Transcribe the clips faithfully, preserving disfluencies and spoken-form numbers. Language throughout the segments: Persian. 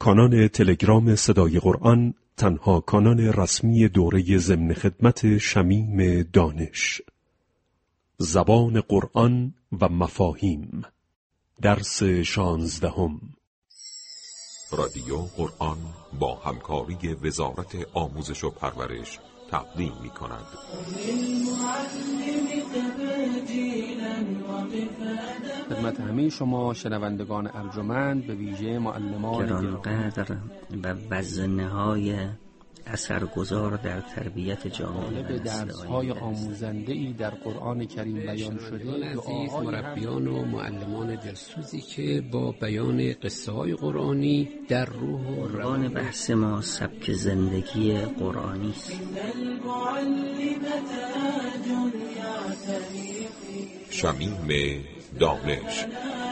کانال تلگرام صدای قرآن تنها کانال رسمی دوره ضمن خدمت شمیم دانش. زبان قرآن و مفاهیم، درس شانزدهم. رادیو قرآن با همکاری وزارت آموزش و پرورش تقدیم می کند. خدمت همه شما شنوندگان ارجمند، به ویژه معلمان گرانقدر و وزنه‌های اثرگذار در تربیت جامعه به درس‌های آموزنده‌ای در قرآن کریم بیان شده، عزیز مربیان و معلمان دلسوزی که با بیان قصه‌های قرآنی در روح و روان بحث ما سبک زندگی قرآنی است. شمیم دانش.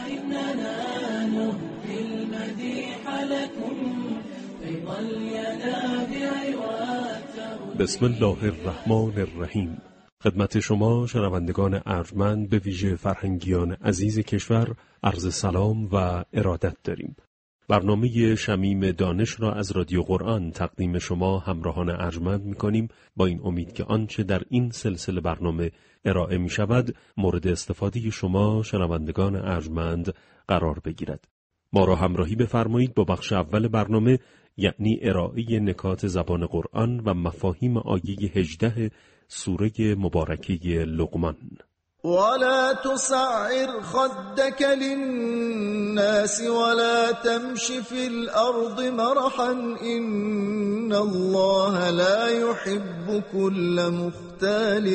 بسم الله الرحمن الرحیم. خدمت شما شنوندگان ارجمند، به ویژه فرهنگیان عزیز کشور، عرض سلام و ارادت داریم. برنامه شمیم دانش را از رادیو قرآن تقدیم شما همراهان ارجمند می‌کنیم، با این امید که آنچه در این سلسله برنامه ارائه می‌شود مورد استفاده شما شنوندگان ارجمند قرار بگیرد. ما را همراهی بفرمایید با بخش اول برنامه، یعنی ارائه نکات زبان قرآن و مفاهیم آیه هجده سوره مبارکه لقمان. ولا تصعر خدك للناس ولا تمش في الأرض مرحا إن الله لا يحب كل مختال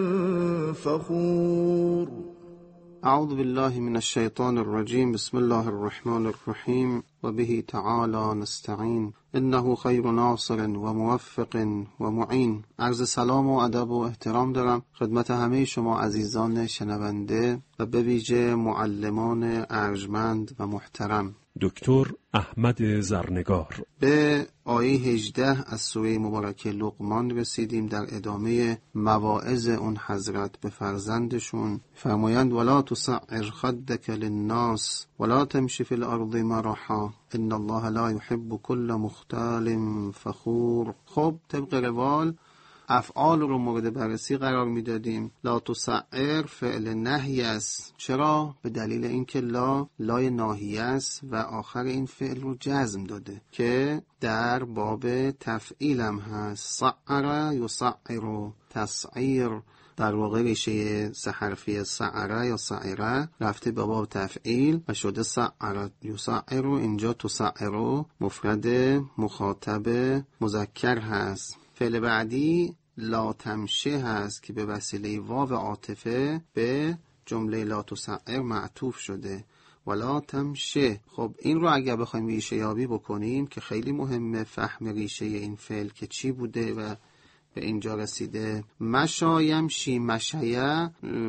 فخور. اعوذ بالله من الشیطان الرجیم. بسم الله الرحمن الرحیم و به تعالی نستعین انه خیر ناصر و موفق و معین. عرض سلام و ادب و احترام دارم خدمت همه شما عزیزان شنونده و به ویژه معلمان ارجمند و محترم. دکتر احمد زرنگار. به آیه هجده از سوره مبارکه لقمان رسیدیم. در ادامه مواعظ اون حضرت به فرزندشون فرمایند ولا تصعر خدك للناس ولا تمشي في الارض مرحا ان الله لا يحب كل مختال فخور. خب طبق روال افعال رو مورد بررسی قرار میدادیم. لا تصعر فعل نهی است. چرا؟ به دلیل اینکه لا لای ناهیه است و آخر این فعل رو جزم داده که در باب تفعیل هم هست. صعر یصعر، تسعیر در واقع ریشه سه حرفی سعره یا سعیره رفته به باب تفعیل و شده سعر یصعر. اینجا تسعر مفرد مخاطب مذکر هست. فعل بعدی لا تمشه هست که به وسیله واو عاطفه به جمله لا تسعر معطوف شده. ولا تمشه. خب این رو اگر بخوایم ریشه یابی بکنیم که خیلی مهمه فهم ریشه این فعل که چی بوده و به اینجا رسیده. مشا یمشی، مشیه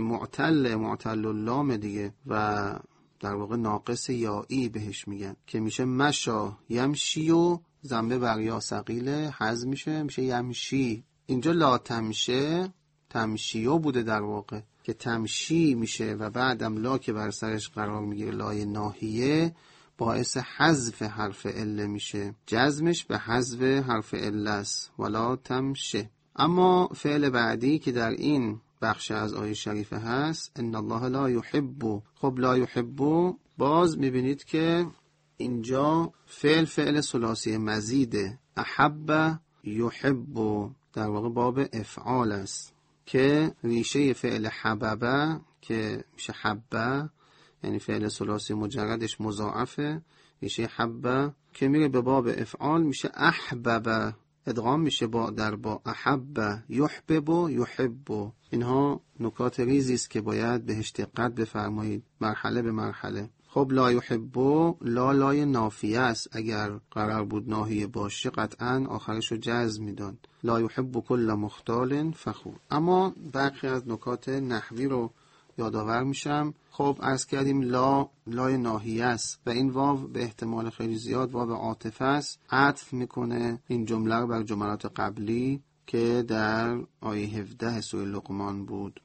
معتل معتل اللام دیگه و در واقع ناقص یائی بهش میگن که میشه مشا یمشی و ضمه بر یا ثقیله حذف میشه میشه یمشی. اینجا لا تمشه تمشیو بوده در واقع که تمشی میشه و بعدم لا که بر سرش قرار میگیره لای ناهیه باعث حذف حرف عله میشه. جزمش به حذف حرف عله است. ولا تمشه. اما فعل بعدی که در این بخش از آیه شریفه هست ان الله لا يحب. خب لا يحب باز میبینید که اینجا فعل فعل ثلاثی مزیده. احب یحب در واقع باب افعال است که ریشه فعل حببه که میشه حبه، یعنی فعل ثلاثی مجردش مضاعفه، ریشه حبه که میره به باب افعال میشه احببه، ادغام میشه با در با احب یحبب یحب. اینها نکات ریزی است که باید بهش دقت بفرمایید مرحله به مرحله. خب لا یحب لا لای نافیه است. اگر قرار بود ناهیه باشه قطعا آخرش رو جزم میداد. لا یحب کل مختال فخور. اما برخی از نکات نحوی رو یادآور میشم. خب عرض کردیم لا لای ناهیه است و این واو به احتمال خیلی زیاد واو عاطفه است. عطف میکنه این جمله رو بر جملات قبلی که در آیه هفده سوره لقمان بود.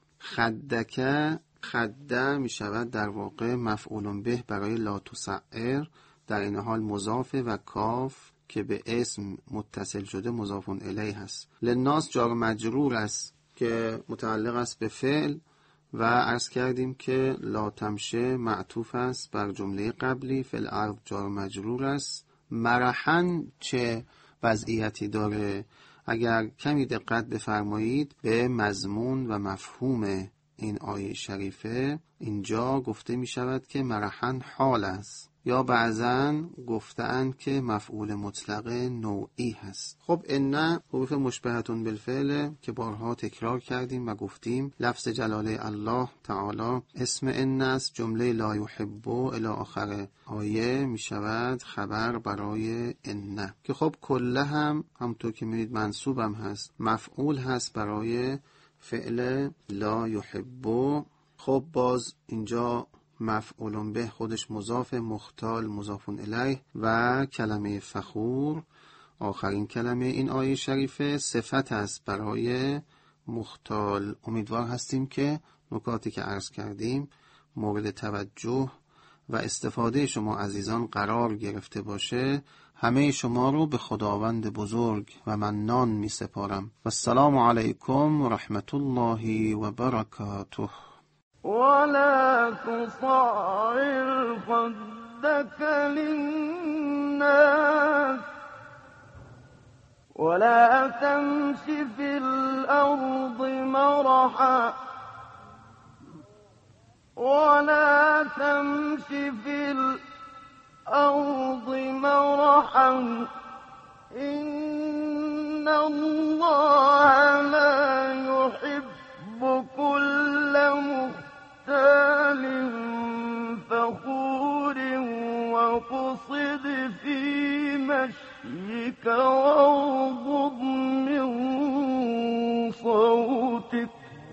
خدکه خده می شود در واقع مفعول به برای لا تسعر در این حال مضافه و کاف که به اسم متصل شده مضاف الیه هست. للناس جار مجرور است که متعلق است به فعل و عرض کردیم که لا تمشه معطوف است بر جمله قبلی. فی الارض جار مجرور است. مرحاً چه وضعیتی داره؟ اگر کمی دقت بفرمایید به مضمون و مفهوم این آیه شریفه، اینجا گفته می شود که مرحاً حال است، یا بعضاً گفتند که مفعول مطلق نوعی هست. خب ان حروف مشبهتون بالفعل که بارها تکرار کردیم و گفتیم لفظ جلاله الله تعالی اسم ان است. جمله لا یحب الی آخر آیه می شود خبر برای ان که خب کله هم همونطور که می‌بینید منصوبم هست، مفعول هست برای فعل لا یحب. خب باز اینجا مفعول به خودش مضاف، مختال مضاف الیه و کلمه فخور آخرین کلمه این آیه شریفه صفت است برای مختال. امیدوار هستیم که نکاتی که عرض کردیم مورد توجه و استفاده شما عزیزان قرار گرفته باشه. همه شما رو به خداوند بزرگ و منان می سپارم و السلام علیکم و رحمت الله و برکاته. ولا تصعر خدك للناس ولا تمش في الأرض مرحا ولا تمش في الأرض مرحا إن الله لا يحب كل مختال فخور وقصد في مشيك واغضض من صوتك.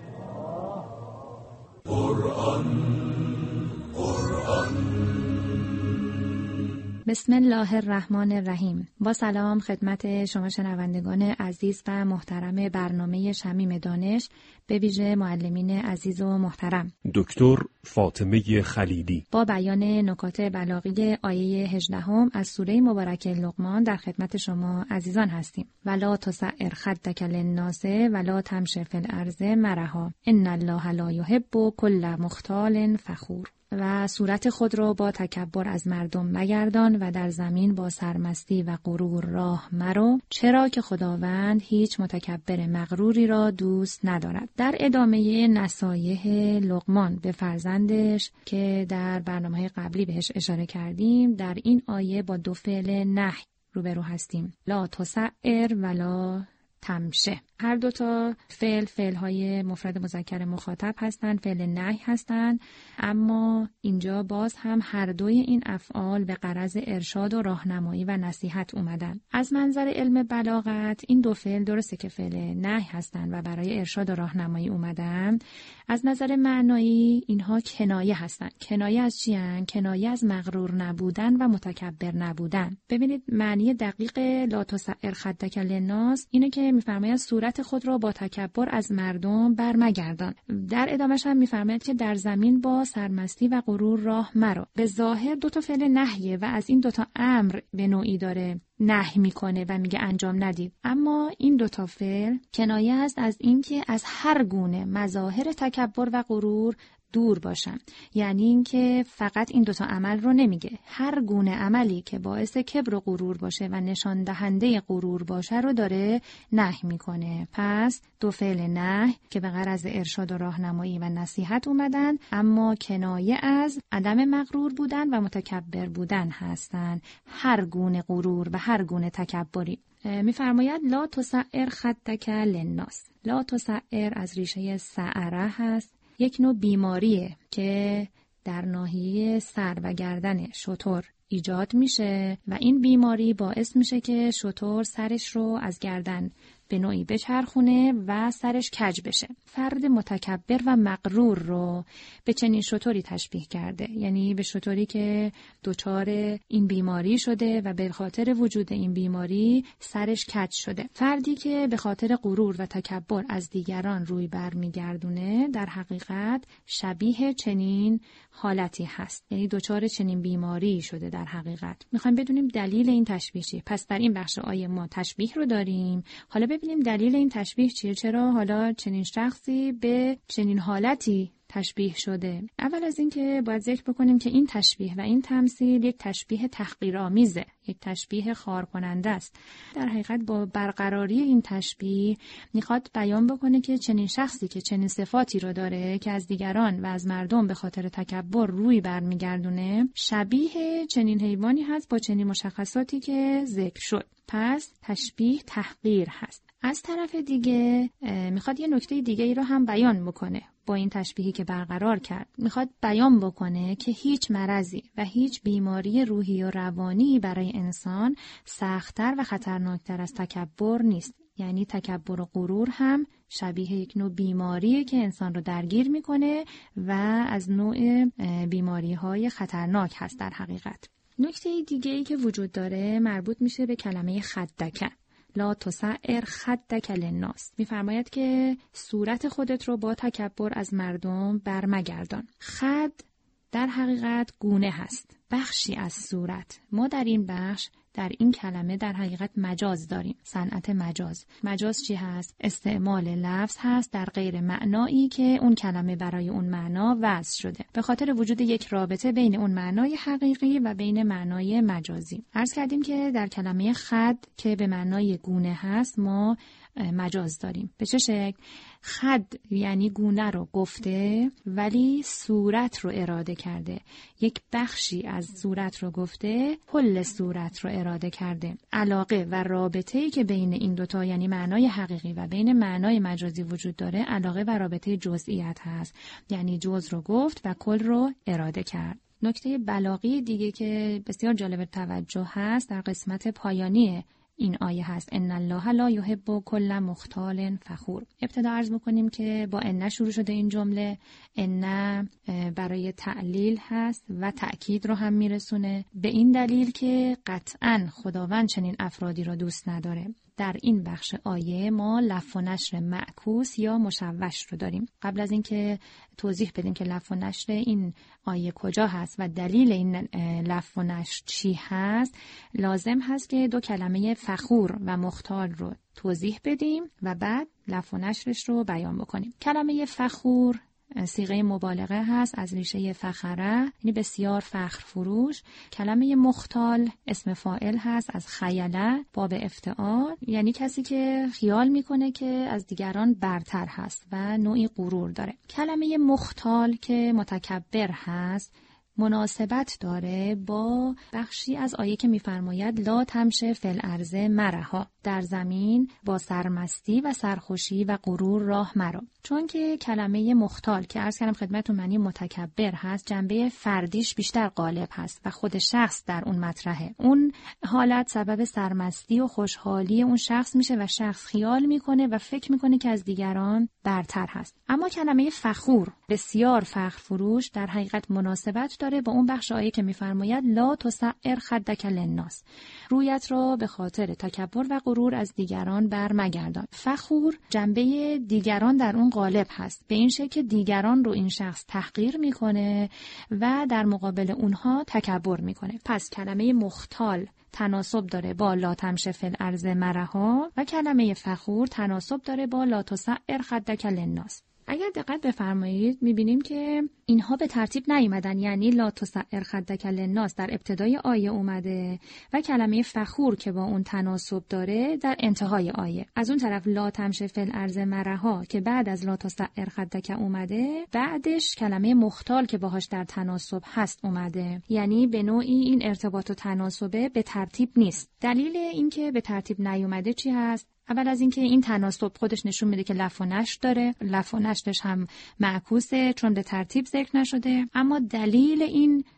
قرآن قرآن بسم الله الرحمن الرحیم. با سلام خدمت شما شنوندگان عزیز و محترم برنامه شمیم دانش، به ویژه معلمین عزیز و محترم. دکتر فاطمه خلیلی با بیان نکات بلاغی آیه هجدهم از سوره مبارکه لقمان در خدمت شما عزیزان هستیم. ولا تسعر خدک للناس ولا تمش فی الارض مرحا ان الله لا یحب کل مختال فخور. و صورت خود را با تکبر از مردم مگردان و در زمین با سرمستی و غرور راه مرو، چرا که خداوند هیچ متکبر مغروری را دوست ندارد. در ادامه نصایح لقمان به فرزندش که در برنامه قبلی بهش اشاره کردیم، در این آیه با دو فعل نهی روبرو هستیم، لا تسعر ولا تمشه. هر دوتا فعل فعل های مفرد مذکر مخاطب هستند، فعل نهی هستند، اما اینجا باز هم هر دوی این افعال به غرض ارشاد و راهنمایی و نصیحت اومدن. از منظر علم بلاغت این دو فعل درسته که فعل نهی هستند و برای ارشاد و راهنمایی اومدن. از نظر معنایی اینها کنایه هستند. کنایه از چی هستند؟ کنایه از مغرور نبودن و متکبر نبودن. ببینید معنی دقیق لا تسعر خدک للناس اینه که میفرماید صورت خود را با تکبر از مردم برمگردان. در ادامهش هم میفرماید که در زمین با سرمستی و غرور راه مرو. به ظاهر دو تا فعل نهیه و از این دو تا امر به نوعی داره نهی میکنه و میگه انجام ندید، اما این دو تا فعل کنایه است از اینکه از هر گونه مظاهر تکبر و غرور دور باشن. یعنی اینکه فقط این دوتا عمل رو نمیگه، هر گونه عملی که باعث کبر و غرور باشه و نشان دهنده غرور باشه رو داره نهی میکنه. پس دو فعل نهی که به غرض ارشاد و راهنمایی و نصیحت اومدن، اما کنایه از عدم مغرور بودن و متکبر بودن هستن. هر گونه غرور و هر گونه تکبری. میفرماید لا تسعر خدک للناس. لا تسعر از ریشه سعره هست، یک نوع بیماریه که در ناحیه سر و گردن شتر ایجاد میشه و این بیماری باعث میشه که شتر سرش رو از گردن به نوعی بچرخونه و سرش کج بشه. فرد متکبر و مغرور رو به چنین شتری تشبیه کرده، یعنی به شتری که دچار این بیماری شده و به خاطر وجود این بیماری سرش کج شده. فردی که به خاطر غرور و تکبر از دیگران روی برمیگردونه در حقیقت شبیه چنین حالتی هست، یعنی دچار چنین بیماری شده. در حقیقت میخوایم بدونیم دلیل این تشبیه چیه. پس در این بخش آیه ما تشبیه رو داریم، حالا ببینیم دلیل این تشبیه چیه، چرا حالا چنین شخصی به چنین حالتی تشبیه شده. اول از این که باید ذکر بکنیم که این تشبیه و این تمثیل یک تشبیه تحقیرآمیزه، یک تشبیه خار کننده است. در حقیقت با برقراری این تشبیه میخواد بیان بکنه که چنین شخصی که چنین صفاتی رو داره که از دیگران و از مردم به خاطر تکبر روی برمیگردونه، شبیه چنین حیوانی هست با چنین مشخصاتی که ذکر شد. پس تشبیه تحقیر هست. از طرف دیگه میخواد یه نکته دیگه ای رو هم بیان بکنه. با این تشبیهی که برقرار کرد میخواد بیان بکنه که هیچ مرضی و هیچ بیماری روحی و روانی برای انسان سخت‌تر و خطرناکتر از تکبر نیست. یعنی تکبر و غرور هم شبیه یک نوع بیماریه که انسان رو درگیر میکنه و از نوع بیماری‌های خطرناک هست در حقیقت. نکته دیگه ای که وجود داره مربوط میشه به کلمه خدک. لا تسعر خدک للناس. میفرماید که صورت خودت رو با تکبر از مردم برمگردان. خد در حقیقت گونه هست، بخشی از صورت. ما در این بخش در این کلمه در حقیقت مجاز داریم، صنعت مجاز. مجاز چی هست؟ استعمال لفظ هست در غیر معنایی که اون کلمه برای اون معنا وضع شده، به خاطر وجود یک رابطه بین اون معنای حقیقی و بین معنای مجازی. عرض کردیم که در کلمه خد که به معنای گونه هست ما مجاز داریم. به چه شکل؟ خد یعنی گونه رو گفته ولی صورت رو اراده کرده، یک بخشی از صورت رو گفته، کل صورت رو اراده کرده. علاقه و رابطه‌ای که بین این دوتا یعنی معنای حقیقی و بین معنای مجازی وجود داره، علاقه و رابطه جزئیات هست، یعنی جز رو گفت و کل رو اراده کرد. نکته بلاغی دیگه که بسیار جالب توجه هست در قسمت پایانی این آیه هست، ان الله لا یحب کل مختال فخور. ابتدا عرض می‌کنیم که با ان شروع شده این جمله. ان برای تعلیل هست و تأکید رو هم میرسونه، به این دلیل که قطعاً خداوند چنین افرادی رو دوست نداره. در این بخش آیه ما لف و نشر معکوس یا مشوش رو داریم. قبل از اینکه توضیح بدیم که لف و نشر این آیه کجا هست و دلیل این لف و نشر چی هست، لازم هست که دو کلمه فخور و مختال رو توضیح بدیم و بعد لف و نشرش رو بیان بکنیم. کلمه فخور صیغه مبالغه هست از ریشه فخره، یعنی بسیار فخر فروش. کلمه مختال اسم فاعل هست از خیله، باب افتعال، یعنی کسی که خیال میکنه که از دیگران برتر هست و نوعی غرور داره. کلمه مختال که متکبر هست مناسبت داره با بخشی از آیه که میفرماید لا تمشه فی الارض مرحا، در زمین با سرمستی و سرخوشی و غرور راه مرو. چون که کلمه مختال که عرض کردم خدمتتون معنی متکبر هست، جنبه فردیش بیشتر غالب هست و خود شخص در اون مطرحه. اون حالت سبب سرمستی و خوشحالی اون شخص میشه و شخص خیال میکنه و فکر میکنه که از دیگران برتر هست. اما کلمه فخور بسیار فخر فروش در حقیقت مناسبت داره با اون بخش آیه که میفرماید لا تسعر خدک للناس، رویت را به خاطر تکبر و غرور از دیگران برمگردان. فخور جنبه دیگران در اون غالب هست، به این شکل که دیگران رو این شخص تحقیر میکنه و در مقابل اونها تکبر میکنه. پس کلمه مختال تناسب داره با لا تمشه فی الارض مرحا و کلمه فخور تناسب داره با لا تسعر خدک للناس. اگر دقت بفرمایید میبینیم که اینها به ترتیب نیومدن، یعنی لا تسعر خدک للناس در ابتدای آیه اومده و کلمه فخور که با اون تناسب داره در انتهای آیه. از اون طرف لا تمشه فی الارض مرحا که بعد از لا تسعر خدک اومده، بعدش کلمه مختال که باهاش در تناسب هست اومده، یعنی به نوعی این ارتباط و تناسبه به ترتیب نیست. دلیل اینکه به ترتیب نیومده چی هست؟ اول از اینکه این تناسب خودش نشون میده که لف و نشر داره، لف و نشرش هم معکوسه چون به ترتیب ذکر نشده. اما دلیل این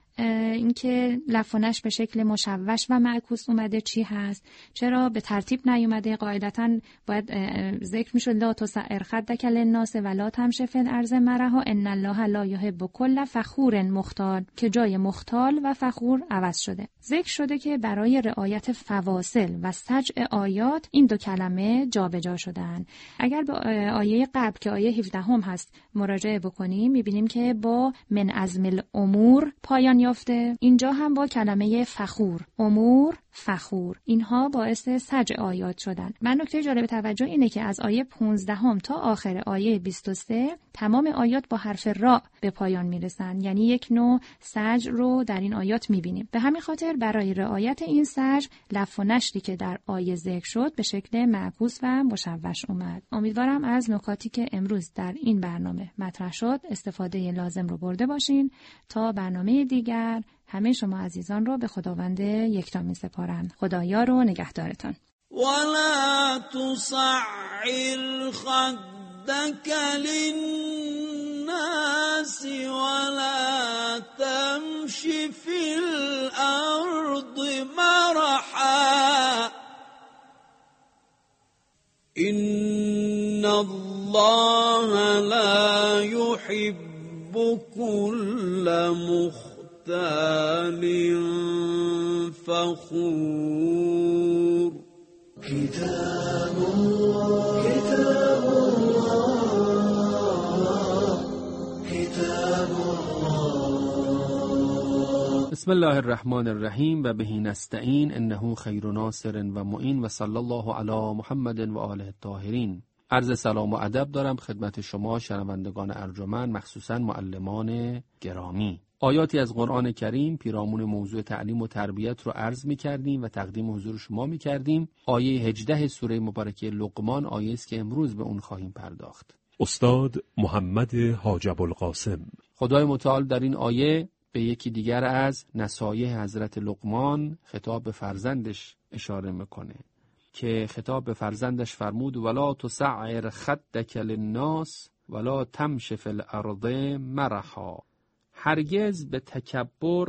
اینکه لف و نشر به شکل مشوش و معکوس اومده چی هست، چرا به ترتیب نیومده. قاعدتاً باید ذکر میشد لا تسعر خدک للناس ولا تمشی فی الارض مرحا ان الله لا یحب کل فخور مختال، که جای مختال و فخور عوض شده. ذکر شده که برای رعایت فواصل و سجع آیات این دو کلمه جابجا شدن. اگر به آیه قبل که آیه هفده هم هست مراجعه بکنیم میبینیم که با من عزم الامور پایان یافته، اینجا هم با کلمه فخور، امور فخور، اینها باعث سجع آیات شدن. و نکته جالب توجه اینه که از آیه پانزده هم تا آخر آیه بیست و سه تمام آیات با حرف را به پایان میرسن، یعنی یک نوع سجع رو در این آیات میبینیم. به همین خاطر برای رعایت این سجع لف و نشری که در آیه ذکر شد به شکل معکوس و مشوش اومد. امیدوارم از نکاتی که امروز در این برنامه مطرح شد استفاده لازم رو برده باشین. تا برنامه دیگر همه شما عزیزان رو به خداوند یکتا می سپارم. خدایا رو نگهدارتان. ولا تصعر خدك للناس ولا تمشي في الأرض مرحا إن الله لا يحب كل مختال فخور. كتاب الله كتاب الله كتاب الله. بسم الله الرحمن الرحیم و بهی نستعین انه خیر ناصر و معین و صلی الله علی محمد و آله الطاهرین. عرض سلام و ادب دارم خدمت شما شنوندگان ارجمند، مخصوصاً معلمان گرامی. آیاتی از قرآن کریم پیرامون موضوع تعلیم و تربیت رو عرض می کردیم و تقدیم حضور شما می کردیم. آیه هجده سوره مبارکه لقمان آیه است که امروز به اون خواهیم پرداخت. استاد محمد حاج ابوالقاسم. خدای متعال در این آیه به یکی دیگر از نصایح حضرت لقمان خطاب به فرزندش اشاره میکنه که خطاب به فرزندش فرمود ولا تسعر خدک للناس ولا تمشی فی الارض مرحا. هرگز به تکبر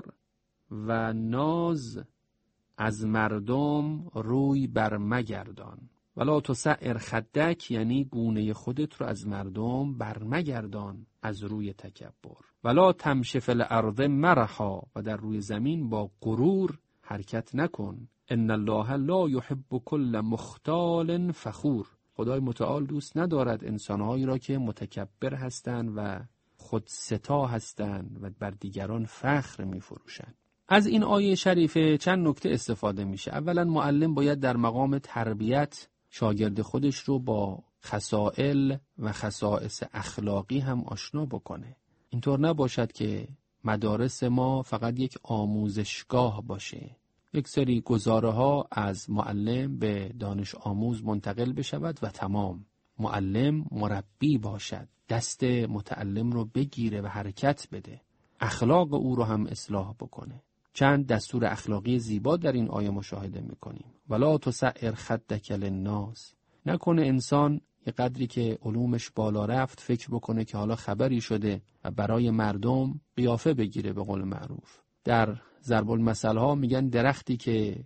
و ناز از مردم روی بر مگردان. ولا تسعر خدک یعنی گونه خودت رو از مردم بر مگردان از روی تکبر. ولا تمشی فی الارض مرحا و در روی زمین با غرور حرکت نکن. ان الله لا یحب کل مختال فخور. خدای متعال دوست ندارد انسانهایی را که متکبر هستند و خود ستا هستند و بر دیگران فخر می فروشند. از این آیه شریفه چند نکته استفاده میشه. اولا معلم باید در مقام تربیت شاگرد خودش رو با خصائل و خصائص اخلاقی هم آشنا بکنه. اینطور نباشد که مدارس ما فقط یک آموزشگاه باشه، یک سری گزاره ها از معلم به دانش آموز منتقل بشود و تمام. معلم مربی باشد، دست متعلم رو بگیره و حرکت بده، اخلاق او رو هم اصلاح بکنه. چند دستور اخلاقی زیبا در این آیه مشاهده میکنیم. ولا تسعر خدک للناس. نکنه انسان یه قدری که علومش بالا رفت فکر بکنه که حالا خبری شده و برای مردم قیافه بگیره. به قول معروف در ضرب المثل ها میگن درختی که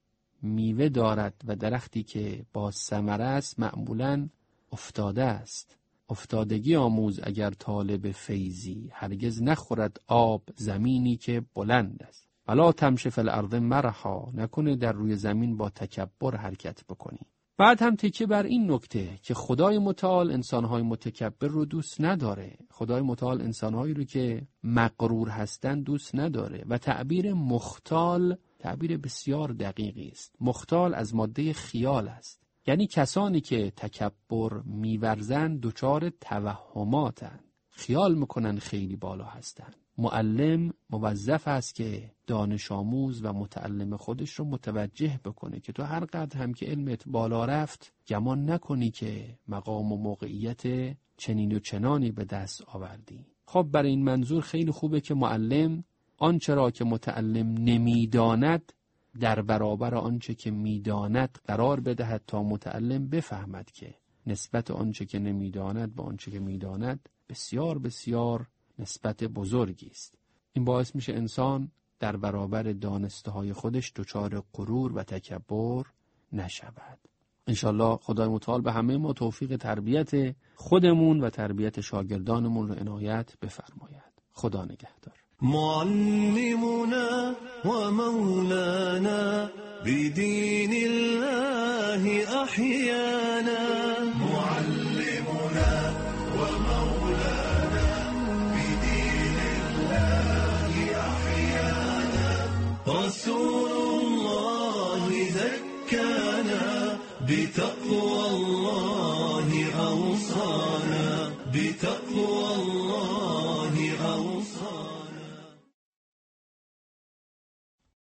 میوه دارد و درختی که با ثمره است معمولاً افتاده است. افتادگی آموز اگر طالب فیضی، هرگز نخورد آب زمینی که بلند است. ولا تمشی فی الارض مرحا. نکنه در روی زمین با تکبر حرکت بکنی. بعد هم تکیه بر این نکته که خدای متعال انسانهای متکبر رو دوست نداره. خدای متعال انسانهایی رو که مغرور هستن دوست نداره و تعبیر مختال تعبیر بسیار دقیقی است. مختال از ماده خیال است، یعنی کسانی که تکبر می‌ورزند دچار توهماتند، خیال میکنن خیلی بالا هستند. معلم موظف است که دانش آموز و متعلم خودش رو متوجه بکنه که تو هر قدر هم که علمت بالا رفت گمان نکنی که مقام و موقعیت چنین و چنانی به دست آوردی. خب برای این منظور خیلی خوبه که معلم آنچه را که متعلم نمیداند در برابر آنچه که میداند قرار بدهد تا متعلم بفهمد که نسبت آنچه که نمیداند با آنچه که میداند بسیار بسیار نسبت بزرگی است. این باعث میشه انسان در برابر دانسته های خودش دچار غرور و تکبر نشود. انشالله خدای متعال به همه ما توفیق تربیت خودمون و تربیت شاگردانمون رو عنایت بفرماید. خدا نگهدار. معلمنا ومولانا بدين الله أحيانا معلمنا ومولانا بدين الله أحيانا رسول الله زكانا بتقوى الله أوصانا بتقوى الله